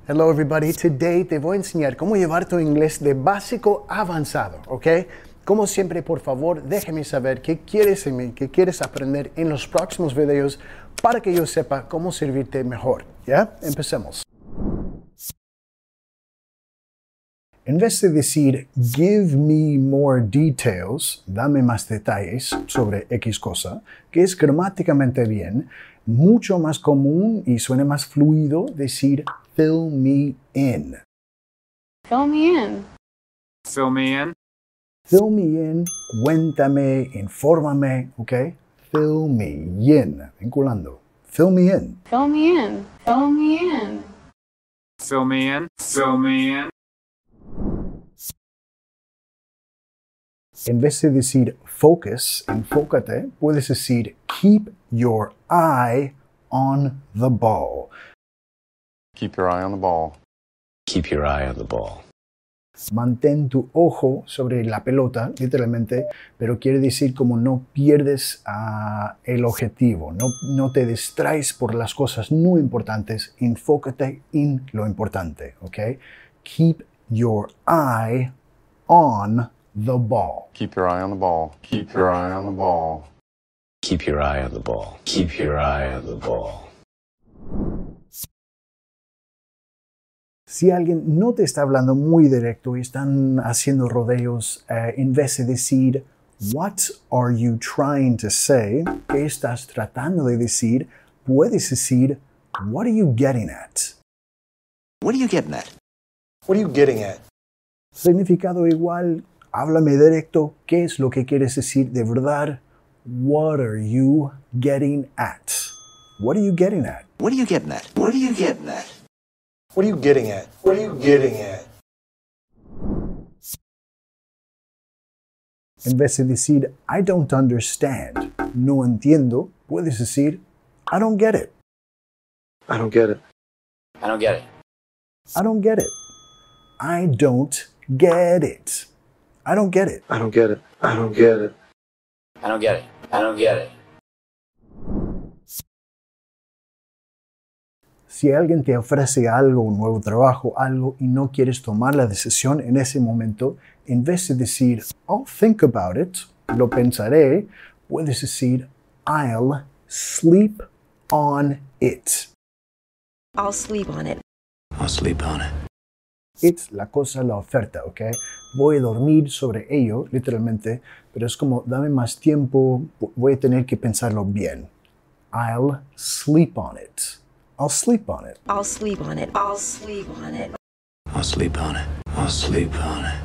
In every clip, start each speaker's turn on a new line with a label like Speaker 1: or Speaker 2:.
Speaker 1: Hello everybody, today te voy a enseñar cómo llevar tu inglés de básico a avanzado, ¿ok? Como siempre, por favor, déjame saber qué quieres en mí, qué quieres aprender en los próximos videos para que yo sepa cómo servirte mejor, ¿ya? Empecemos. En vez de decir, give me more details, dame más detalles sobre X cosa, que es gramáticamente bien, mucho más común y suena más fluido decir, fill me in.
Speaker 2: Fill me in.
Speaker 3: Fill me in.
Speaker 1: Fill me in, cuéntame, infórmame, ¿ok? Fill me in, vinculando. Fill me in.
Speaker 2: Fill me in. Fill me in.
Speaker 3: Fill me in. Fill me in.
Speaker 1: En vez de decir focus, enfócate, puedes decir keep your eye on the ball.
Speaker 4: Keep your eye on the ball.
Speaker 5: Keep your eye on the ball.
Speaker 1: Mantén tu ojo sobre la pelota, literalmente, pero quiere decir como no pierdes el objetivo, no te distraes por las cosas no importantes, enfócate en lo importante, ¿ok? Keep your eye on the ball.
Speaker 4: Keep your eye on the ball. Keep your eye on the ball.
Speaker 5: Keep your eye on the ball. Keep your eye on the ball.
Speaker 1: Si alguien no te está hablando muy directo y están haciendo rodeos, en vez de decir, what are you trying to say? ¿Qué estás tratando de decir? Puedes decir, what are you getting at?
Speaker 5: What are you getting at?
Speaker 6: What are you getting at?
Speaker 1: Significado igual, háblame directo, ¿qué es lo que quieres decir de verdad? What are you getting at? What are you getting at?
Speaker 5: What are you getting at? What are you getting at?
Speaker 6: What are you getting at? What are you getting at?
Speaker 1: En vez de decir, I don't understand, no entiendo, puedes decir, I don't get it.
Speaker 6: I don't get it.
Speaker 5: I don't get it.
Speaker 1: I don't get it. I don't get it. I don't get it.
Speaker 6: I don't get it. I don't get it.
Speaker 5: I don't get it. I don't get it.
Speaker 1: Si alguien te ofrece algo, un nuevo trabajo, algo, y no quieres tomar la decisión en ese momento, en vez de decir, I'll think about it, lo pensaré, puedes decir, I'll sleep on it.
Speaker 7: I'll sleep on it.
Speaker 5: I'll sleep on it.
Speaker 1: It's la cosa, la oferta, ¿ok? Voy a dormir sobre ello, literalmente, pero es como, dame más tiempo, voy a tener que pensarlo bien. I'll sleep on it. I'll sleep on it.
Speaker 7: I'll sleep on it. I'll sleep on it.
Speaker 5: I'll sleep on it. I'll sleep on it.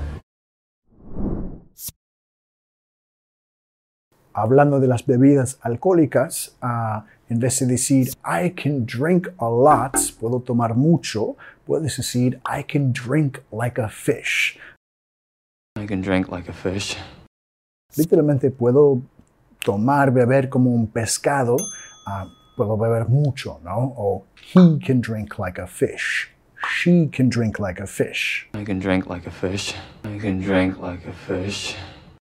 Speaker 1: Hablando de las bebidas alcohólicas, en vez de decir I can drink a lot, puedo tomar mucho, puedes decir I can drink like a fish.
Speaker 3: I can drink like a fish.
Speaker 1: Literalmente puedo tomar, beber como un pescado, puedo beber mucho, ¿no? O he can drink like a fish. She can drink like a fish.
Speaker 3: I can drink like a fish. I can drink like a fish.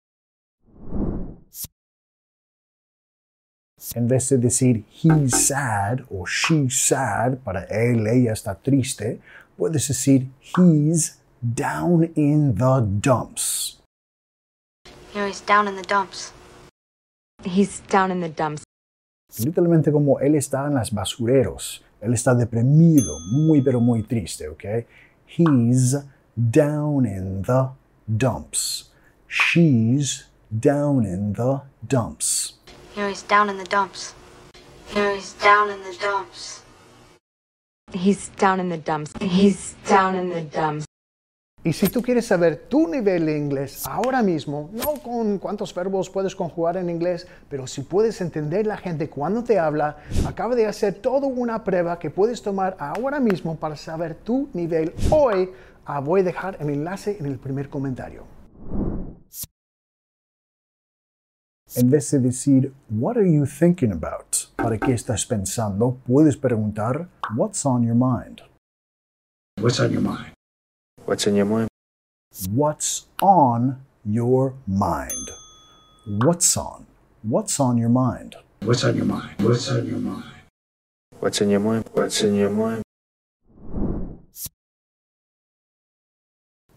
Speaker 1: En vez de decir he's sad o she's sad, para él, ella está triste, puedes decir he's down in the dumps.
Speaker 8: He's down in the dumps.
Speaker 7: He's down in the dumps.
Speaker 1: Literalmente como él está en las basureros. Él está deprimido, muy pero muy triste, ¿ok? He's down in the dumps. She's down in the dumps.
Speaker 8: He's down in the dumps. He's down in the dumps.
Speaker 7: He's down in the dumps. He's down in the dumps.
Speaker 1: Y si tú quieres saber tu nivel de inglés ahora mismo, no con cuántos verbos puedes conjugar en inglés, pero si puedes entender la gente cuando te habla, acabo de hacer toda una prueba que puedes tomar ahora mismo para saber tu nivel hoy. Voy a dejar el enlace en el primer comentario. En vez de decir, what are you thinking about? ¿Para qué estás pensando? Puedes preguntar, what's on your mind?
Speaker 6: What's on your mind?
Speaker 4: What's in your mind?
Speaker 1: What's on your mind? What's on? What's on your mind?
Speaker 6: What's on your mind? What's on your mind?
Speaker 4: What's in your mind? What's in your mind?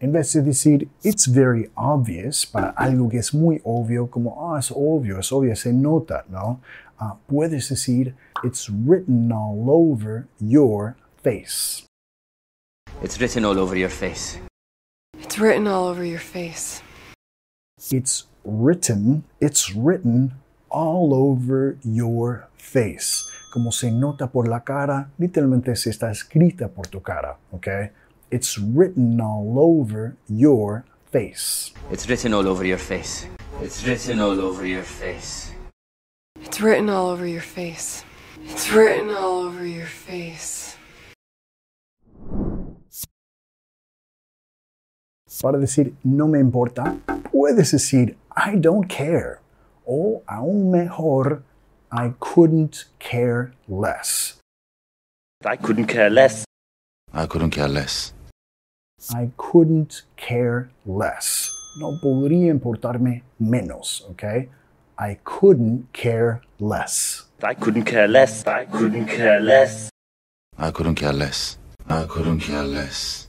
Speaker 1: En vez de decir it's very obvious para algo que es muy obvio, como es obvio, se nota, ¿no? Puedes decir it's written all over your face.
Speaker 3: It's written all over your face.
Speaker 9: It's written all over your face.
Speaker 1: It's written all over your face. Como se nota por la cara, literalmente se está escrita por tu cara, ¿ok? It's written all over your face.
Speaker 3: It's written all over your face. It's written all over your face.
Speaker 9: It's written all over your face. It's written all over your face.
Speaker 1: Para decir no me importa, puedes decir I don't care. O aún mejor, I couldn't care less.
Speaker 10: I couldn't care less.
Speaker 4: I couldn't care less.
Speaker 1: I couldn't care less. No podría importarme menos, ¿ok? I couldn't care less.
Speaker 10: I couldn't care less. I couldn't care less.
Speaker 4: I couldn't care less. I couldn't care less.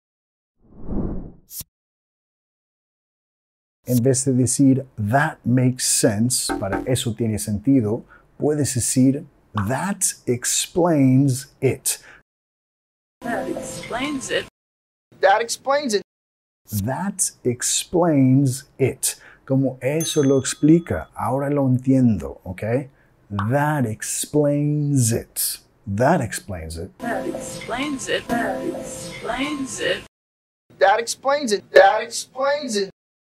Speaker 1: En vez de decir that makes sense, para eso tiene sentido, puedes decir that explains it.
Speaker 9: That explains it.
Speaker 6: That explains it.
Speaker 1: That explains it. Como eso lo explica, ahora lo entiendo, ¿ok? That explains it. That explains it.
Speaker 9: That explains it. That explains it.
Speaker 6: That explains it. That explains it.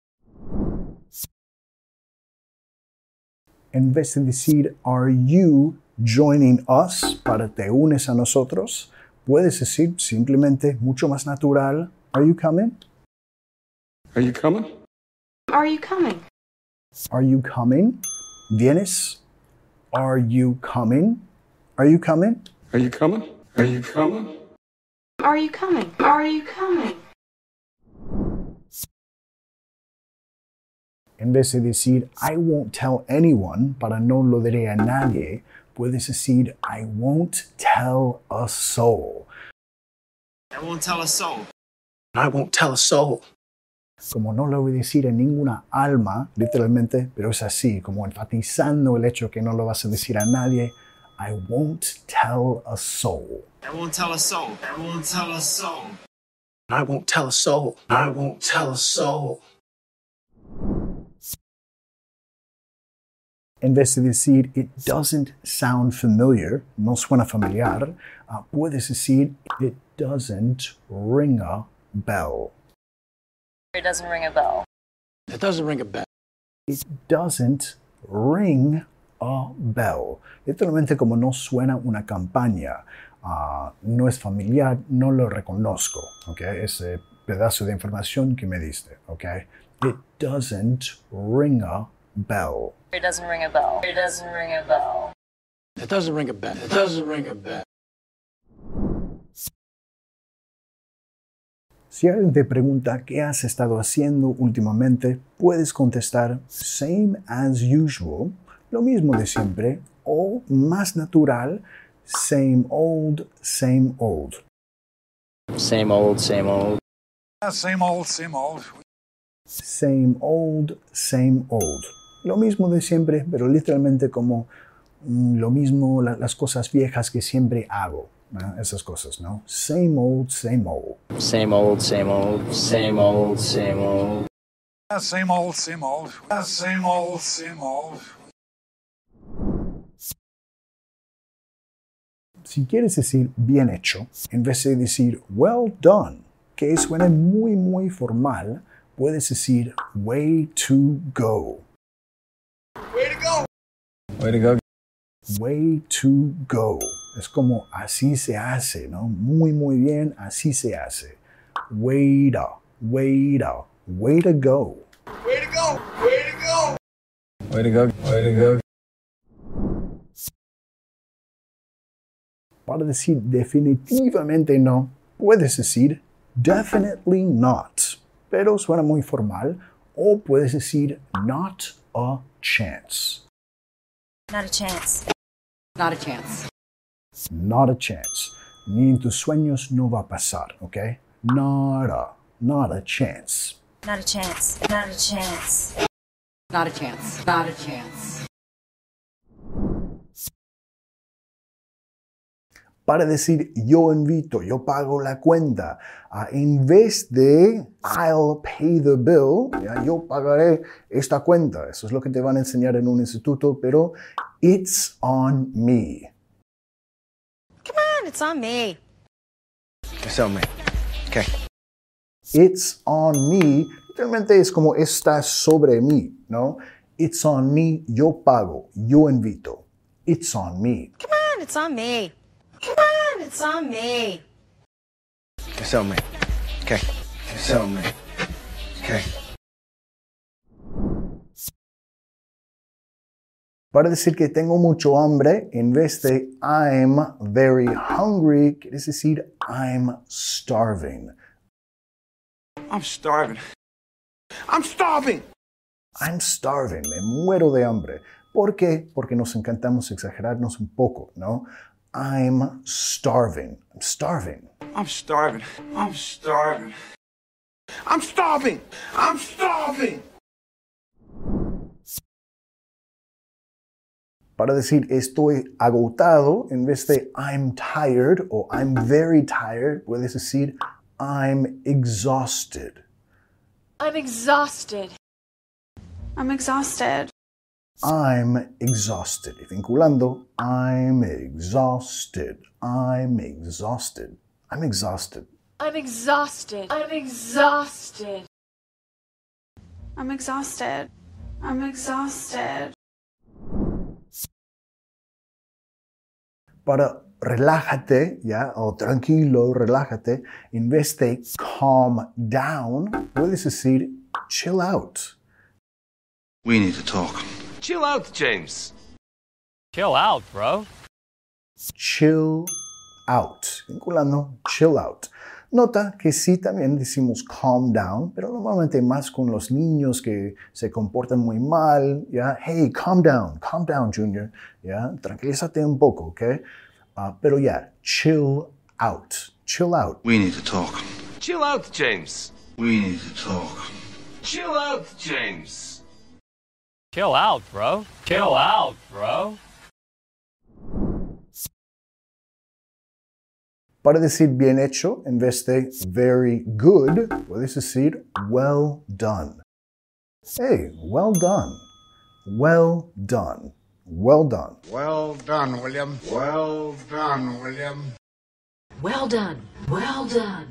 Speaker 1: En vez de decir are you joining us para te unes a nosotros, puedes decir simplemente mucho más natural, are you coming?
Speaker 4: Are you coming?
Speaker 8: Are you coming?
Speaker 1: Are you coming? ¿Vienes? Are you coming? Are you coming?
Speaker 4: Are you coming? Are you coming?
Speaker 8: Are you coming? Are you coming?
Speaker 1: En vez de decir I won't tell anyone para no lo diré a nadie, puedes decir I won't tell a soul.
Speaker 10: I won't tell a soul.
Speaker 6: I won't tell a soul.
Speaker 1: Como no lo voy a decir a ninguna alma, literalmente, pero es así, como enfatizando el hecho que no lo vas a decir a nadie, I won't tell a soul.
Speaker 10: I won't tell a soul. I won't tell a soul.
Speaker 6: I won't tell a soul. I won't tell a soul.
Speaker 1: En vez de decir it doesn't sound familiar, no suena familiar, puedes decir it doesn't ring a bell.
Speaker 9: It doesn't ring a bell.
Speaker 5: It doesn't ring a bell.
Speaker 1: It doesn't ring a bell. Literalmente como no suena una campaña, no es familiar, no lo reconozco, ¿ok? Ese pedazo de información que me diste, ¿ok? It doesn't ring a bell.
Speaker 9: It doesn't ring a bell. It doesn't ring a bell.
Speaker 5: It doesn't ring a bell. It doesn't ring a bell.
Speaker 1: Si alguien te pregunta qué has estado haciendo últimamente, puedes contestar same as usual, lo mismo de siempre, o más natural, same old, same old.
Speaker 3: Same old, same old.
Speaker 6: Same old, same old.
Speaker 1: Same old, same old. Lo mismo de siempre, pero literalmente como lo mismo, las cosas viejas que siempre hago. Esas cosas, ¿no? Same old, same old.
Speaker 3: Same old, same old. Same old, same old.
Speaker 6: Same old, same old. Same old, same old.
Speaker 1: Si quieres decir bien hecho, en vez de decir well done, que suena muy, muy formal, puedes decir way to go.
Speaker 6: Way to go.
Speaker 5: Way to go.
Speaker 1: Way to go. Es como así se hace, ¿no? Muy, muy bien, así se hace. Way to, way to, way to go.
Speaker 6: Way to go. Way to go.
Speaker 5: Way to go. Way to go.
Speaker 1: Para decir definitivamente no, puedes decir definitely not, pero suena muy formal, o puedes decir not a chance.
Speaker 7: Not a chance. Not a chance.
Speaker 1: Not a chance. Ni en tus sueños no va a pasar, ¿ok? Nada. Not a chance.
Speaker 8: Not a chance. Not a chance.
Speaker 7: Not a chance. Not a chance.
Speaker 1: Para decir yo invito, yo pago la cuenta, en vez de I'll pay the bill, ¿ya? Yo pagaré esta cuenta. Eso es lo que te van a enseñar en un instituto, pero it's on me.
Speaker 8: Come on, it's on me.
Speaker 10: It's on me. Okay.
Speaker 1: It's on me, literalmente es como está sobre mí, ¿no? It's on me, yo pago, yo invito. It's on me.
Speaker 8: Come on, it's on me. Come on, it's on me.
Speaker 10: It's on me. Okay. It's on me. Okay.
Speaker 1: Para decir que tengo mucho hambre, en vez de I'm very hungry, quieres decir I'm starving.
Speaker 10: I'm starving. I'm starving.
Speaker 1: I'm starving, me muero de hambre. ¿Por qué? Porque nos encantamos exagerarnos un poco, ¿no? I'm starving. I'm starving.
Speaker 10: I'm starving. I'm starving. I'm starving. I'm starving.
Speaker 1: Para decir estoy agotado, en vez de I'm tired o I'm very tired, puedes decir I'm exhausted.
Speaker 9: I'm exhausted.
Speaker 2: I'm exhausted.
Speaker 1: I'm exhausted. Y vinculando, I'm exhausted. I'm exhausted. I'm exhausted.
Speaker 9: I'm exhausted. I'm exhausted.
Speaker 2: I'm exhausted. I'm exhausted.
Speaker 1: Para relájate, ¿ya? O tranquilo, relájate, en vez de calm down, puedes decir chill out.
Speaker 4: We need to talk.
Speaker 10: Chill out, James.
Speaker 3: Chill out, bro.
Speaker 1: Chill out. Vinculando, chill out. Nota que sí también decimos calm down, pero normalmente más con los niños que se comportan muy mal, ¿ya? Hey, calm down, Junior, ¿ya? Tranquilízate un poco, ¿ok? Pero ya, chill out, chill out.
Speaker 4: We need to talk.
Speaker 10: Chill out, James.
Speaker 4: We need to talk.
Speaker 10: Chill out, James.
Speaker 3: Chill out, bro. Chill out, bro.
Speaker 1: Para decir bien hecho, en vez de very good, puedes decir well done. Hey, well done. Well done. Well done.
Speaker 6: Well done, William. Well done, William.
Speaker 7: Well done. Well done.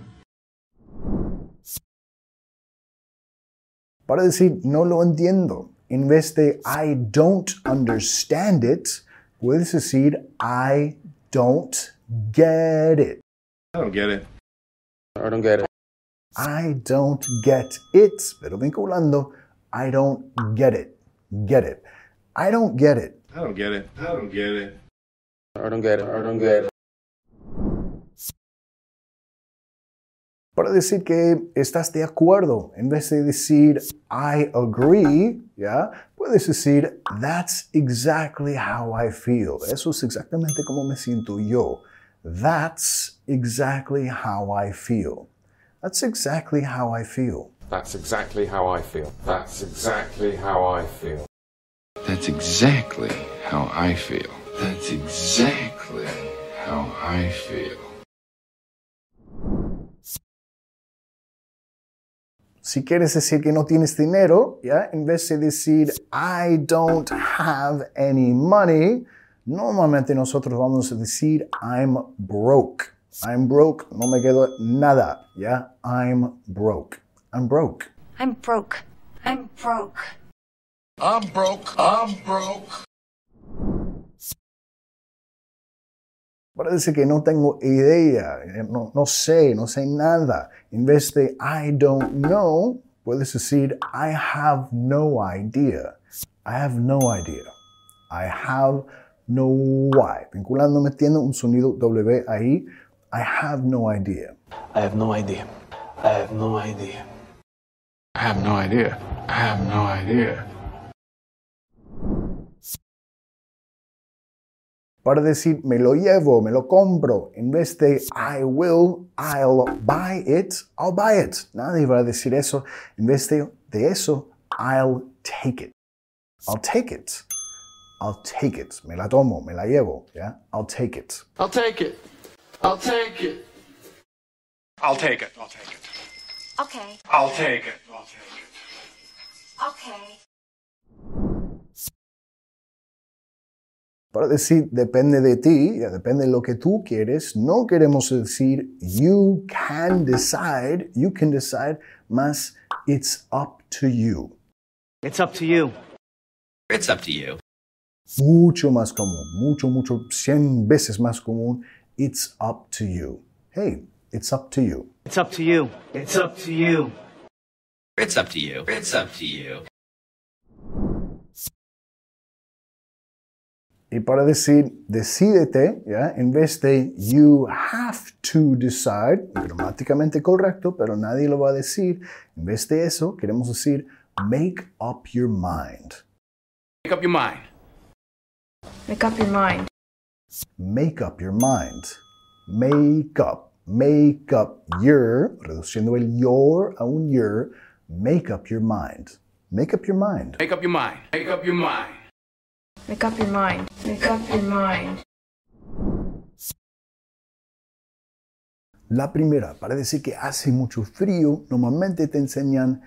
Speaker 1: Para decir no lo entiendo, en vez de I don't understand it, puedes decir I don't get it.
Speaker 5: I don't get it.
Speaker 10: I don't get it.
Speaker 1: I don't get it. Pero vinculando, I don't get it. Get it. I don't get it.
Speaker 5: I don't get it. I don't get it.
Speaker 10: I don't get it. I don't get it.
Speaker 1: Para decir que estás de acuerdo, en vez de decir I agree, ¿ya? Puedes decir that's exactly how I feel. Eso es exactamente como me siento yo. That's exactly how I feel. That's exactly how I feel.
Speaker 5: That's exactly how I feel. That's exactly how I feel.
Speaker 4: That's exactly how I feel. That's exactly how I feel.
Speaker 1: Si quieres decir que no tienes dinero, ¿ya? En vez de decir I don't have any money, normalmente nosotros vamos a decir I'm broke. I'm broke, no me quedo nada, ¿ya? I'm broke. I'm broke.
Speaker 8: I'm broke. I'm broke.
Speaker 6: I'm broke. I'm broke.
Speaker 1: Para decir que no tengo idea, no sé nada. En vez de I don't know, puedes decir I have no idea. I have no idea. I have no why. Vinculando, metiendo un sonido W ahí. I have no idea.
Speaker 3: I have no idea. I have no idea.
Speaker 4: I have no idea. I have no idea.
Speaker 1: Para decir me lo llevo, me lo compro, en vez de I will, I'll buy it, I'll buy it. Nadie va a decir eso. En vez de eso, I'll take it. I'll take it. I'll take it. Me la tomo, me la llevo. ¿Ya? I'll take it.
Speaker 3: I'll take it. I'll take it.
Speaker 6: I'll take it. I'll take it.
Speaker 8: Okay.
Speaker 6: I'll take it. I'll take it.
Speaker 8: Okay.
Speaker 1: Para decir depende de ti, ya depende de lo que tú quieres, no queremos decir you can decide, más it's up to you.
Speaker 10: It's up to you.
Speaker 5: It's up to you.
Speaker 1: Mucho más común, mucho, 100 veces más común, it's up to you. Hey, it's up to you.
Speaker 10: It's up to you. It's up to you.
Speaker 5: It's up to you. It's up to you.
Speaker 1: Y para decir decídete, ¿ya? En vez de you have to decide, gramáticamente correcto, pero nadie lo va a decir, en vez de eso queremos decir make up your mind.
Speaker 3: Make up your mind.
Speaker 7: Make up your mind.
Speaker 1: Make up your mind. Make up your, reduciendo el your a un your, make up your mind. Make up your mind.
Speaker 3: Make up your mind. Make up your mind.
Speaker 7: Make up your mind. Make up your mind.
Speaker 1: La primera, para decir que hace mucho frío, normalmente te enseñan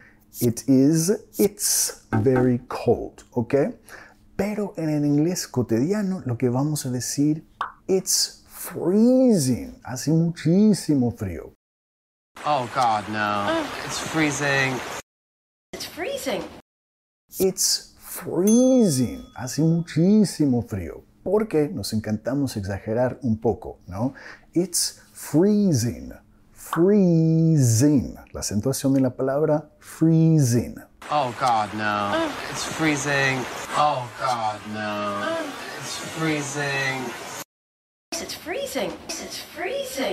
Speaker 1: it's very cold, ¿ok? Pero en el inglés cotidiano lo que vamos a decir it's freezing, hace muchísimo frío.
Speaker 10: Oh, God, no. It's freezing.
Speaker 8: It's freezing.
Speaker 1: It's freezing, hace muchísimo frío, porque nos encantamos exagerar un poco, ¿no? It's freezing, freezing, la acentuación de la palabra freezing.
Speaker 10: Oh, God, no. It's freezing. Oh, God, no. It's freezing.
Speaker 8: It's freezing. It's freezing.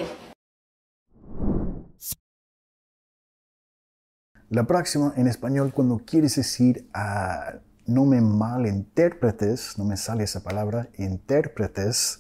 Speaker 1: La próxima en español cuando quieres decir no me malinterpretes, no me sale esa palabra, intérpretes,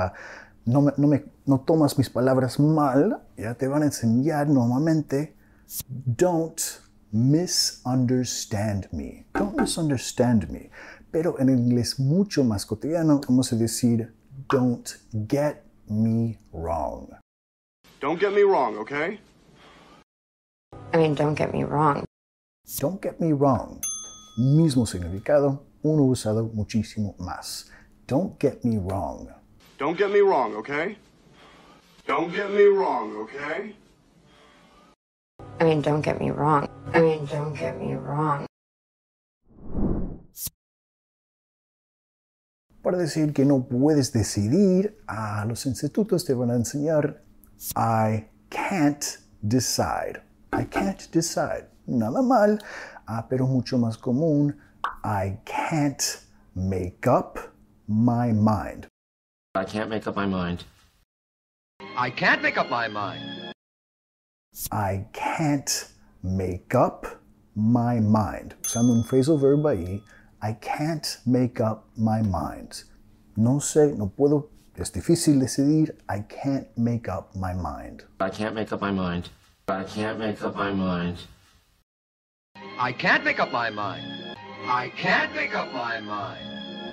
Speaker 1: no tomas mis palabras mal, ya te van a enseñar normalmente, don't misunderstand me. Don't misunderstand me. Pero en inglés mucho más cotidiano vamos a decir, don't get me wrong.
Speaker 11: Don't get me wrong, okay?
Speaker 7: Don't get me wrong.
Speaker 1: Don't get me wrong. Mismo significado, uno usado muchísimo más. Don't get me wrong.
Speaker 11: Don't get me wrong, okay? Don't get me wrong, okay?
Speaker 7: Don't get me wrong. Don't get me wrong.
Speaker 1: Para decir que no puedes decidir, a los institutos te van a enseñar I can't decide. I can't decide. Nada mal, pero mucho más común. I can't make up my mind.
Speaker 5: I can't make up my mind.
Speaker 10: I can't make up my mind.
Speaker 1: I can't make up my mind. Usando un phrasal verb ahí. I can't make up my mind. No sé, no puedo, es difícil decidir. I can't make up my mind.
Speaker 5: I can't make up my mind. I can't make up my mind.
Speaker 10: I can't make up my mind. I can't make up my mind.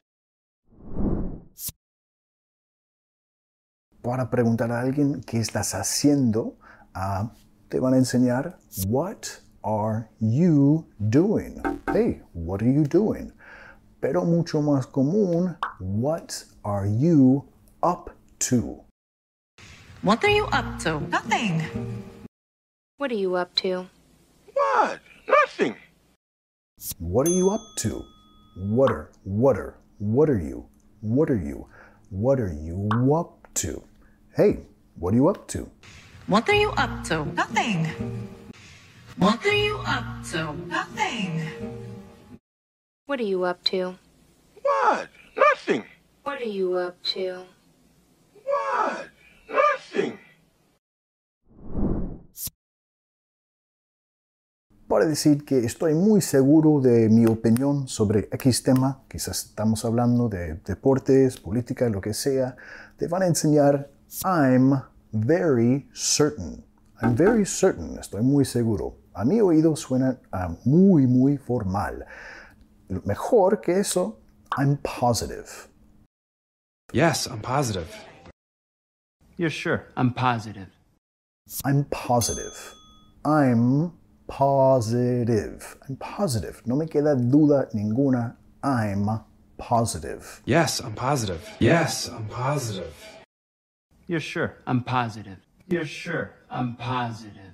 Speaker 1: Para preguntar a alguien qué estás haciendo, te van a enseñar what are you doing? Hey, what are you doing? Pero mucho más común, what are you up to?
Speaker 12: What are you up to? Nothing.
Speaker 7: What are you up to?
Speaker 11: What? Nothing.
Speaker 1: What are you up to? What are you? What are you up to? Hey, what are you up to?
Speaker 12: What are you up to? Nothing. What are you up to? Nothing.
Speaker 7: What are you up to?
Speaker 11: What? Nothing.
Speaker 7: What are you up to?
Speaker 11: What? Nothing.
Speaker 1: para decir que estoy muy seguro de mi opinión sobre X tema, quizás estamos hablando de deportes, política, lo que sea, te van a enseñar I'm very certain. I'm very certain, estoy muy seguro. A mi oído suena muy formal. Mejor que eso, I'm positive.
Speaker 13: Yes, I'm positive.
Speaker 3: You're sure? I'm positive.
Speaker 1: I'm positive. I'm positive. I'm positive. No me queda duda ninguna. I'm positive.
Speaker 13: Yes, I'm positive. Yes, I'm positive.
Speaker 3: You're sure? I'm positive. You're sure? I'm positive.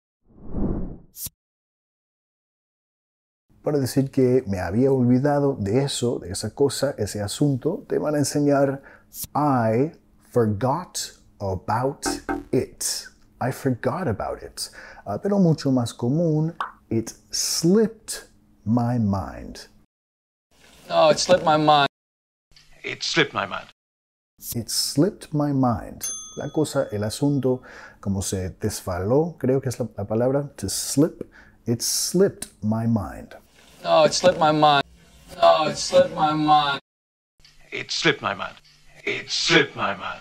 Speaker 1: Para decir que me había olvidado de eso, de esa cosa, ese asunto, te van a enseñar I forgot about it. I forgot about it. Pero mucho más común, it slipped my mind.
Speaker 3: Oh, it slipped my mind.
Speaker 11: It slipped my mind.
Speaker 1: It slipped my mind. La cosa, el asunto, como se desfaló, creo que es la palabra, to slip. It slipped my mind.
Speaker 3: Oh, it slipped my mind. Oh, it slipped my mind.
Speaker 11: It slipped my mind. It slipped my mind.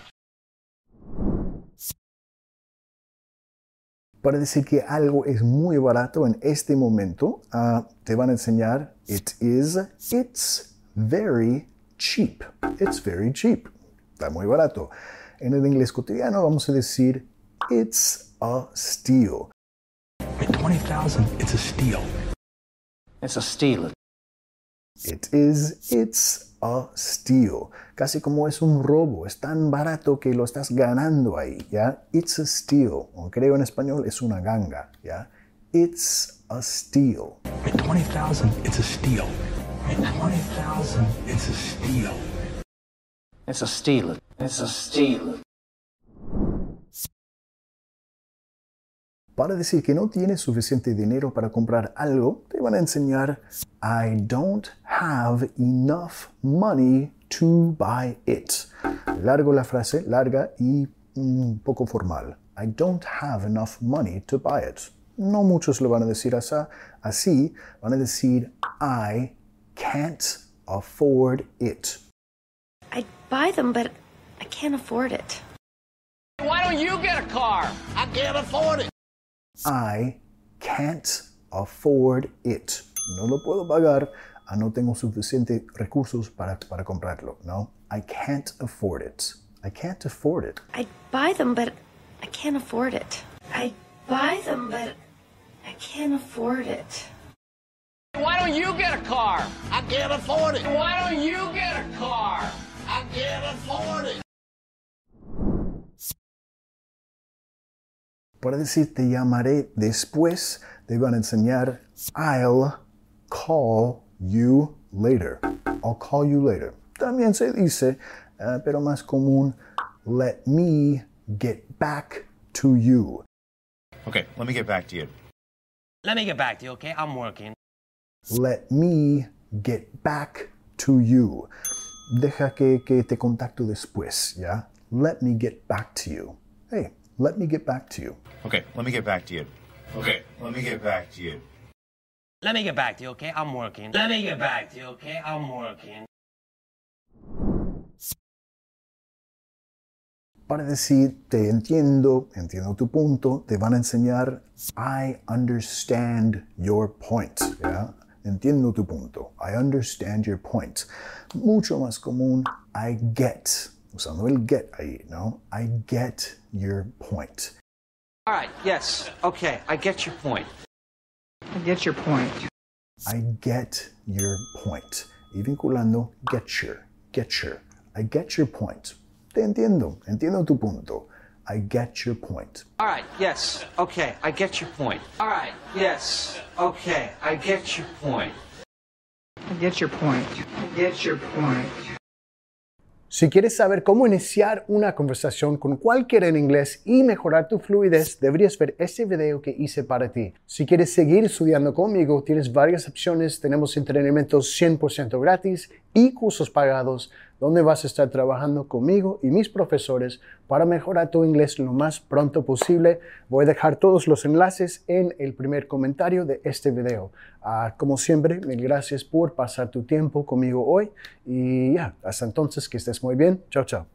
Speaker 1: Para decir que algo es muy barato en este momento, te van a enseñar it's very cheap. It's very cheap. Está muy barato. En el inglés cotidiano vamos a decir it's a steal.
Speaker 5: At $20,000, it's a steal.
Speaker 3: It's a steal.
Speaker 1: It's a steal. Casi como es un robo, es tan barato que lo estás ganando ahí, ¿ya? It's a steal. O creo en español es una ganga, ¿ya? It's a steal.
Speaker 5: At $20,000, it's a steal. At $20,000, it's a steal.
Speaker 3: It's a steal. It's a steal.
Speaker 1: Para decir que no tienes suficiente dinero para comprar algo, te van a enseñar I don't have enough money to buy it. Largo la frase, larga y un poco formal. I don't have enough money to buy it. No muchos lo van a decir así. Van a decir I can't afford it.
Speaker 14: I'd buy them, but I can't afford it.
Speaker 10: Why don't you get a car? I can't afford it.
Speaker 1: I can't afford it. No lo puedo pagar, no tengo suficientes recursos para comprarlo, ¿no? I can't afford it. I can't afford it.
Speaker 14: I'd buy them, but I can't afford it. I'd buy them, but I can't afford it.
Speaker 10: Why don't you get a car? I can't afford it. Why don't you get a car? I can't afford it.
Speaker 1: Para decir te llamaré después, te van a enseñar I'll call you later. I'll call you later. También se dice, pero más común, let me get back to you.
Speaker 15: Okay, let me get back to you.
Speaker 10: Let me get back to you, okay? I'm working.
Speaker 1: Let me get back to you. Deja que te contacto después, ¿ya? Let me get back to you. Hey, let me get back to you.
Speaker 15: Okay, let me get back to you. Okay, let me get back to you.
Speaker 10: Let me get back to you, okay? I'm working. Let me get back to you, okay? I'm working.
Speaker 1: Para decir te entiendo tu punto, te van a enseñar I understand your point. ¿Ya? Entiendo tu punto. I understand your point. Mucho más común, I get. Usando el get ahí, ¿no? I get your point.
Speaker 10: All right, yes, okay, I get your point.
Speaker 16: I get your point.
Speaker 1: I get your point. Y vinculando get your. I get your point. Te entiendo tu punto. I get your point.
Speaker 10: All right, yes, okay, I get your point. All right, yes, okay, I get your point.
Speaker 16: I get your point. I get your point.
Speaker 1: Si quieres saber cómo iniciar una conversación con cualquiera en inglés y mejorar tu fluidez, deberías ver este video que hice para ti. Si quieres seguir estudiando conmigo, tienes varias opciones. Tenemos entrenamientos 100% gratis y cursos pagados. donde vas a estar trabajando conmigo y mis profesores para mejorar tu inglés lo más pronto posible. Voy a dejar todos los enlaces en el primer comentario de este video. Como siempre, mil gracias por pasar tu tiempo conmigo hoy y hasta entonces que estés muy bien. Chao, chao.